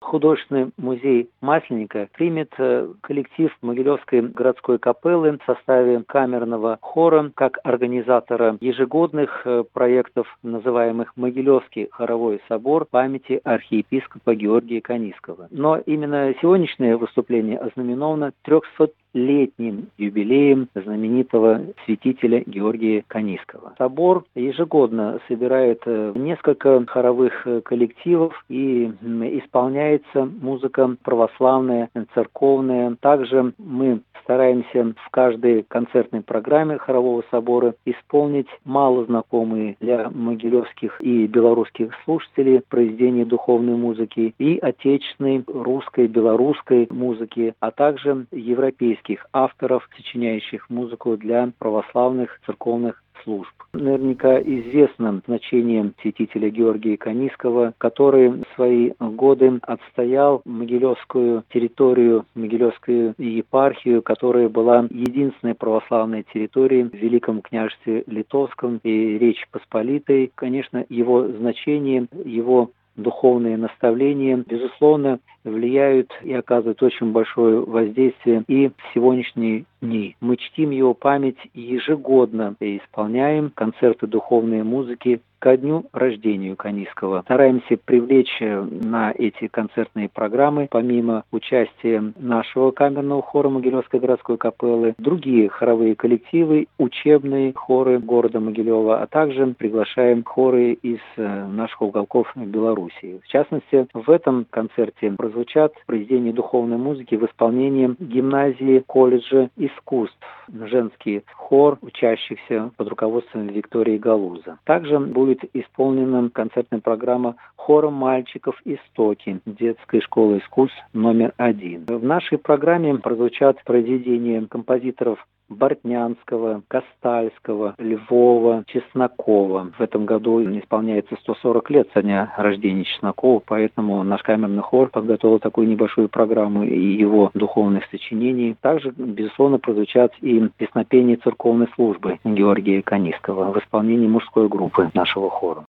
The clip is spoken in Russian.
художественный музей Масленника примет коллектив Могилевской городской капеллы в составе камерного хора как организатора ежегодных проектов, называемых Могилевский хоровой собор памяти архиепископа Георгия Каниского. Но именно сегодняшнее выступление ознаменовано 300-летним юбилеем знаменитого святителя Георгия Каниского. Собор ежегодно собирает несколько хоровых коллективов и исполняется музыка православная, церковная. Также мы стараемся в каждой концертной программе хорового собора исполнить малознакомые для могилевских и белорусских слушателей произведения духовной музыки и отечественной, русской, белорусской музыки, а также европейских авторов, сочиняющих музыку для православных церковных служб. Наверняка известно значение святителя Георгия Каниского, который в свои годы отстоял Могилевскую территорию, Могилевскую епархию, которая была единственной православной территорией в Великом княжестве Литовском и Речи Посполитой. Конечно, его значение, его духовные наставления, безусловно, влияют и оказывают очень большое воздействие и в сегодняшние дни. Мы чтим его память ежегодно и исполняем концерты духовной музыки ко дню рождения Каниского. Стараемся привлечь на эти концертные программы, помимо участия нашего камерного хора Могилевской городской капеллы, другие хоровые коллективы, учебные хоры города Могилева, а также приглашаем хоры из наших уголков Белоруссии. В частности, в этом концерте прозвучат произведения духовной музыки в исполнении гимназии колледжа искусств, женский хор, учащихся под руководством Виктории Галуза. Также будет исполнена концертная программа хора мальчиков «Истоки» детской школы искусств номер 1. В нашей программе прозвучат произведения композиторов Бортнянского, Костальского, Львова, Чеснокова. В этом году исполняется 140 лет со дня рождения Чеснокова, поэтому наш камерный хор подготовил такую небольшую программу и его духовных сочинений. Также, безусловно, прозвучат и песнопения церковной службы Георгия Каниского в исполнении мужской группы нашего хора.